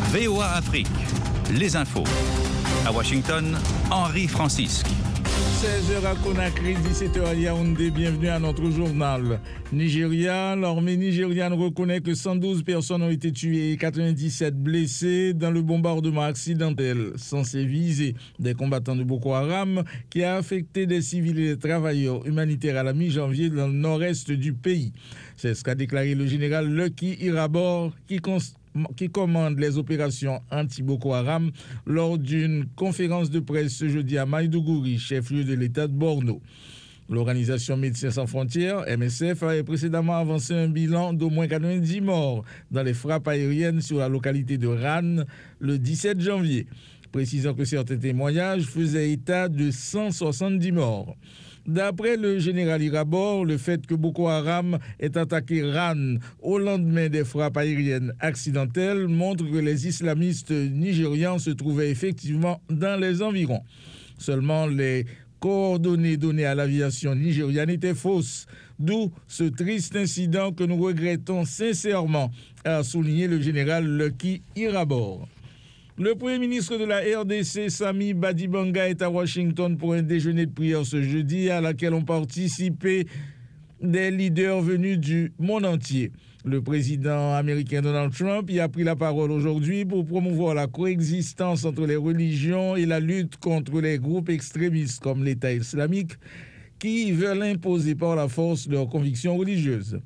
VOA Afrique, les infos. À Washington, Henri Francisque. 16h à Conakry, 17h à Yaoundé, bienvenue à notre journal. Nigeria, l'armée nigériane reconnaît que 112 personnes ont été tuées et 97 blessées dans le bombardement accidentel censé viser des combattants de Boko Haram qui a affecté des civils et des travailleurs humanitaires à la mi-janvier dans le nord-est du pays. C'est ce qu'a déclaré le général Lucky Irabor qui commande les opérations anti-Boko Haram lors d'une conférence de presse ce jeudi à Maïdougouri, chef-lieu de l'État de Borno. L'organisation Médecins sans frontières, MSF, avait précédemment avancé un bilan d'au moins 90 morts dans les frappes aériennes sur la localité de Ran le 17 janvier, précisant que certains témoignages faisaient état de 170 morts. D'après le général Irabor, le fait que Boko Haram ait attaqué Ran au lendemain des frappes aériennes accidentelles montre que les islamistes nigérians se trouvaient effectivement dans les environs. Seulement, les coordonnées données à l'aviation nigériane étaient fausses, d'où ce triste incident que nous regrettons sincèrement, a souligné le général Lucky Irabor. Le Premier ministre de la RDC, Sami Badibanga, est à Washington pour un déjeuner de prière ce jeudi à laquelle ont participé des leaders venus du monde entier. Le président américain Donald Trump y a pris la parole aujourd'hui pour promouvoir la coexistence entre les religions et la lutte contre les groupes extrémistes comme l'État islamique qui veulent imposer par la force leurs convictions religieuses.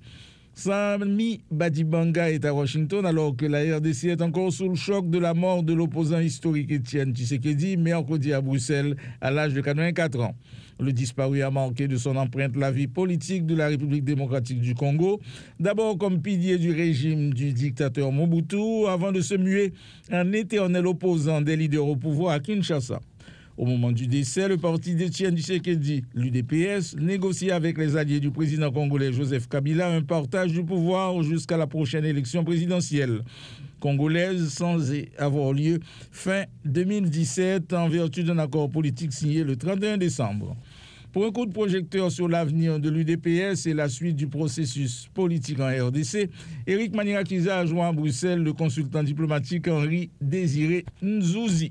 Sami Badibanga est à Washington alors que la RDC est encore sous le choc de la mort de l'opposant historique Étienne Tshisekedi, mercredi à Bruxelles à l'âge de 84 ans. Le disparu a marqué de son empreinte la vie politique de la République démocratique du Congo, d'abord comme pilier du régime du dictateur Mobutu, avant de se muer en éternel opposant des leaders au pouvoir à Kinshasa. Au moment du décès, le parti d'Étienne Tshisekedi, l'UDPS, négocie avec les alliés du président congolais Joseph Kabila un partage du pouvoir jusqu'à la prochaine élection présidentielle congolaise, sans avoir lieu fin 2017 en vertu d'un accord politique signé le 31 décembre. Pour un coup de projecteur sur l'avenir de l'UDPS et la suite du processus politique en RDC, Éric Manirakiza a joint à Bruxelles le consultant diplomatique Henri Désiré Nzouzi.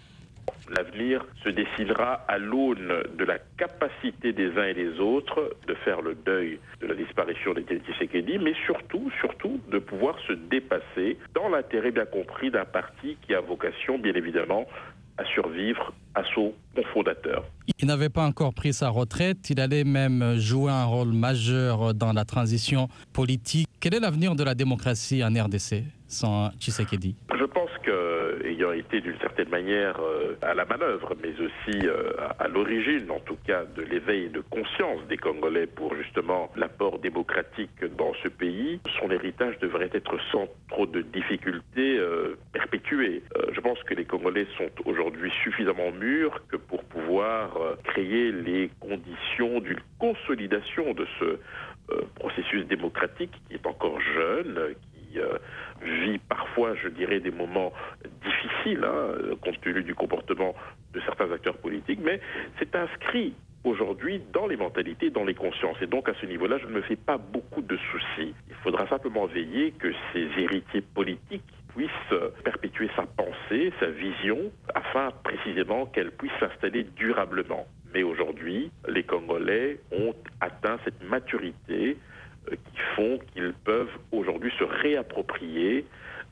L'avenir se dessinera à l'aune de la capacité des uns et des autres de faire le deuil de la disparition d'Étienne Tshisekedi, mais surtout de pouvoir se dépasser dans l'intérêt bien compris d'un parti qui a vocation, bien évidemment, à survivre à son cofondateur. Il n'avait pas encore pris sa retraite, il allait même jouer un rôle majeur dans la transition politique. Quel est l'avenir de la démocratie en RDC sans Tshisekedi ? Je pense qu'ayant été d'une certaine manière à la manœuvre, mais aussi à l'origine, en tout cas, de l'éveil de conscience des Congolais pour justement l'apport démocratique dans ce pays, son héritage devrait être sans trop de difficultés perpétué. Je pense que les Congolais sont aujourd'hui suffisamment mûrs que pour pouvoir créer les conditions d'une consolidation de ce processus démocratique qui est encore jeune, qui vit parfois, je dirais, des moments difficiles, compte tenu du comportement de certains acteurs politiques, mais c'est inscrit aujourd'hui dans les mentalités, dans les consciences. Et donc à ce niveau-là, je ne me fais pas beaucoup de soucis. Il faudra simplement veiller que ces héritiers politiques puissent perpétuer sa pensée, sa vision, afin précisément qu'elle puisse s'installer durablement. Mais aujourd'hui, les Congolais ont atteint cette maturité qui font qu'ils peuvent aujourd'hui se réapproprier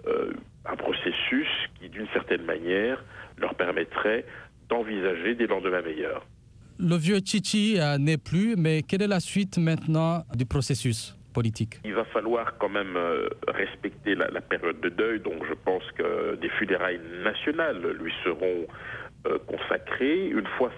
un processus qui, d'une certaine manière, leur permettrait d'envisager des lendemains meilleurs. Le vieux Tchitchi n'est plus, mais quelle est la suite maintenant du processus politique ? Il va falloir quand même respecter la période de deuil, donc je pense que des funérailles nationales lui seront consacrées. Une fois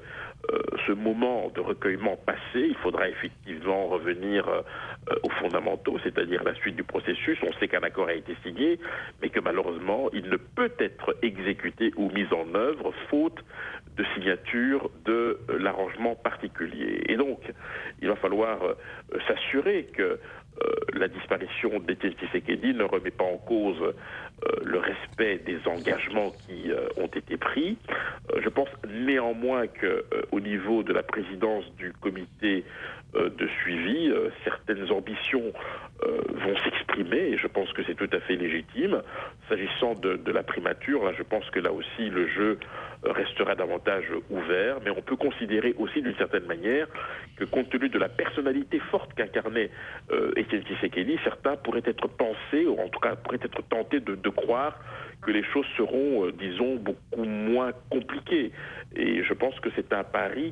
ce moment de recueillement passé, il faudra effectivement revenir aux fondamentaux, c'est-à-dire la suite du processus. On sait qu'un accord a été signé, mais que malheureusement, il ne peut être exécuté ou mis en œuvre faute de signature de l'arrangement particulier. Et donc, il va falloir s'assurer que la disparition d'Étienne Tshisekedi ne remet pas en cause le respect des engagements qui ont été pris. Je pense néanmoins qu'au niveau de la présidence du comité de suivi, certaines ambitions vont s'exprimer et je pense que c'est tout à fait légitime. S'agissant de la primature, là, je pense que là aussi le jeu restera davantage ouvert, mais on peut considérer aussi d'une certaine manière que compte tenu de la personnalité forte qu'incarnait Étienne Tshisekedi, certains pourraient être pensés, ou en tout cas pourraient être tentés de croire que les choses seront, disons, beaucoup moins compliquées. Et je pense que c'est un pari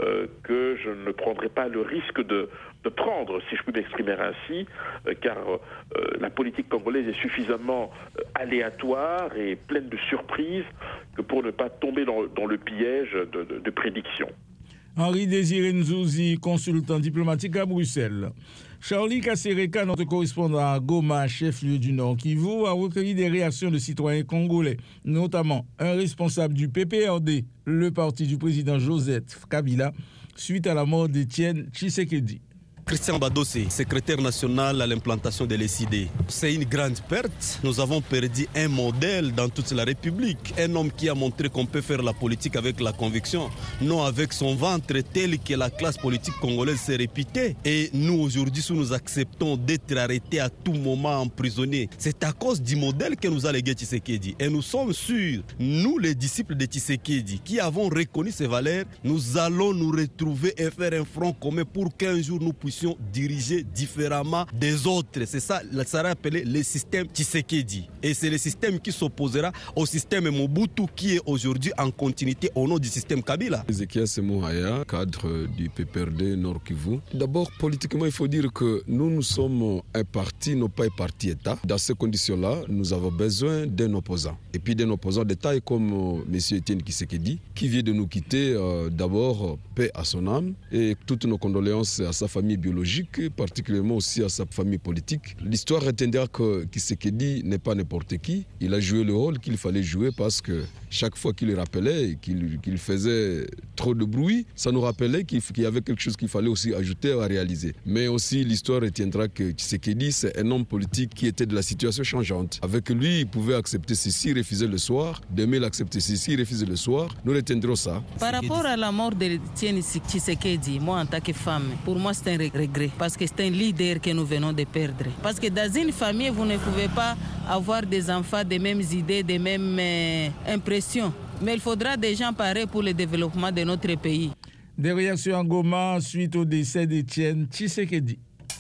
que je ne prendrai pas le risque de prendre, si je puis m'exprimer ainsi, car la politique congolaise est suffisamment aléatoire et pleine de surprises que pour ne pas tomber dans le piège de prédictions. Henri Désiré Nzouzi, consultant diplomatique à Bruxelles. Charlie Kassereka, notre correspondant à Goma, chef-lieu du Nord Kivu, a recueilli des réactions de citoyens congolais, notamment un responsable du PPRD, le parti du président Joseph Kabila, suite à la mort d'Étienne Tshisekedi. Christian Badossé, secrétaire national à l'implantation de l'ECD. C'est une grande perte. Nous avons perdu un modèle dans toute la République. Un homme qui a montré qu'on peut faire la politique avec la conviction, non avec son ventre tel que la classe politique congolaise s'est réputée. Et nous, aujourd'hui, si nous acceptons d'être arrêtés à tout moment, emprisonnés, c'est à cause du modèle que nous a légué Tshisekedi. Et nous sommes sûrs, nous, les disciples de Tshisekedi, qui avons reconnu ces valeurs, nous allons nous retrouver et faire un front commun pour qu'un jour nous puissions diriger différemment des autres. C'est ça, ça sera appelé le système Tshisekedi. Et c'est le système qui s'opposera au système Mobutu qui est aujourd'hui en continuité au nom du système Kabila. Ezekiel Semouhaya, cadre du PPRD Nord Kivu. D'abord, politiquement, il faut dire que nous sommes un parti, non pas un parti État. Dans ces conditions-là, nous avons besoin d'un opposant. Et puis d'un opposant de taille comme M. Étienne Tshisekedi, qui vient de nous quitter. D'abord, paix à son âme et toutes nos condoléances à sa famille biologique, particulièrement aussi à sa famille politique. L'histoire retiendra que Tshisekedi n'est pas n'importe qui. Il a joué le rôle qu'il fallait jouer parce que chaque fois qu'il le rappelait et qu'il faisait trop de bruit, ça nous rappelait qu'il y avait quelque chose qu'il fallait aussi ajouter à réaliser. Mais aussi l'histoire retiendra que Tshisekedi, c'est un homme politique qui était de la situation changeante. Avec lui, il pouvait accepter ceci, refuser le soir. Demain, il acceptait ceci, refuser le soir. Nous retiendrons ça. Par rapport à la mort de Tshisekedi, moi en tant que femme, pour moi c'est un regret parce que c'est un leader que nous venons de perdre. Parce que dans une famille, vous ne pouvez pas avoir des enfants des mêmes idées, des mêmes impressions. Mais il faudra des gens pareils pour le développement de notre pays. Des réactions en Goma suite au décès d'Étienne Tshisekedi.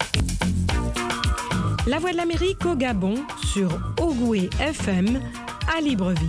La Voix de l'Amérique au Gabon sur Ogoué FM à Libreville.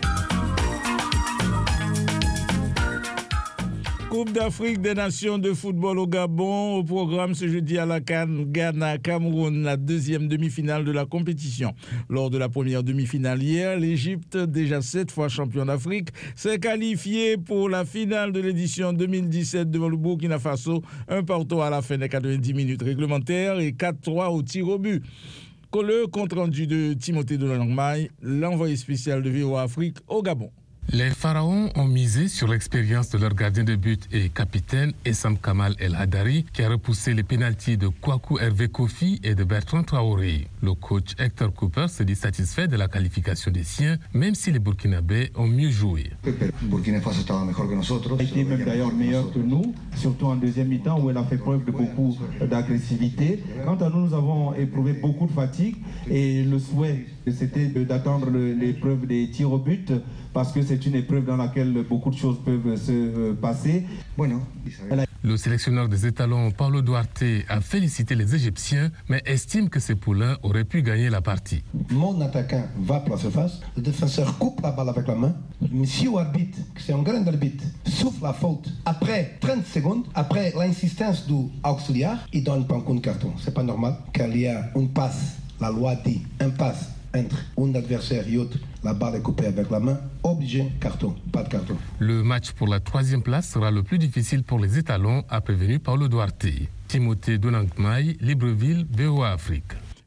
Coupe d'Afrique des Nations de football au Gabon. Au programme ce jeudi à la CAN, Ghana-Cameroun, la deuxième demi-finale de la compétition. Lors de la première demi-finale hier, l'Égypte, déjà 7 fois champion d'Afrique, s'est qualifiée pour la finale de l'édition 2017 devant le Burkina Faso. 1-1 à la fin des 90 minutes réglementaires et 4-3 au tir au but. Le compte rendu de Timothée Dolangmaï, l'envoyé spécial de VOA Afrique au Gabon. Les Pharaons ont misé sur l'expérience de leur gardien de but et capitaine Essam Kamal El Hadari qui a repoussé les pénaltys de Kwaku Hervé Kofi et de Bertrand Traoré. Le coach Hector Cooper se dit satisfait de la qualification des siens, même si les Burkinabés ont mieux joué. Burkina Faso estaba mejor que nosotros. Elle était même d'ailleurs meilleure que nous, surtout en deuxième mi-temps où elle a fait preuve de beaucoup d'agressivité. Quant à nous, nous avons éprouvé beaucoup de fatigue et le souhait c'était d'attendre l'épreuve des tirs au but parce que c'est une épreuve dans laquelle beaucoup de choses peuvent se passer. Le sélectionneur des étalons, Paulo Duarte, a félicité les Égyptiens, mais estime que ses poulains auraient pu gagner la partie. Mon attaquant va pour la surface, le défenseur coupe la balle avec la main. Monsieur l'arbitre, c'est un grand arbitre, souffle la faute. Après 30 secondes, après l'insistance du auxiliaire, il donne pas un coup de carton. C'est pas normal, car il y a une passe. La loi dit un passe entre un adversaire et l'autre, la balle est coupée avec la main, obligé, carton, pas de carton. Le match pour la 3e place sera le plus difficile pour les étalons, a prévenu Paulo Duarte. Timothée Donangmaï, Libreville, VOA Afrique.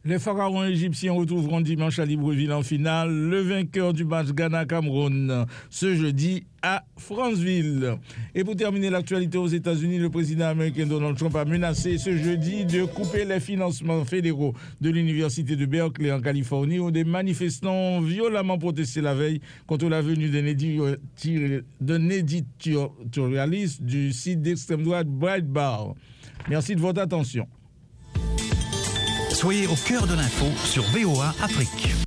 Les pharaons égyptiens retrouveront dimanche à Libreville en finale le vainqueur du match Ghana-Cameroun ce jeudi à Franceville. Et pour terminer l'actualité aux États-Unis, le président américain Donald Trump a menacé ce jeudi de couper les financements fédéraux de l'université de Berkeley en Californie où des manifestants ont violemment protesté la veille contre la venue d'un éditorialiste du site d'extrême droite Breitbart. Merci de votre attention. Soyez au cœur de l'info sur VOA Afrique.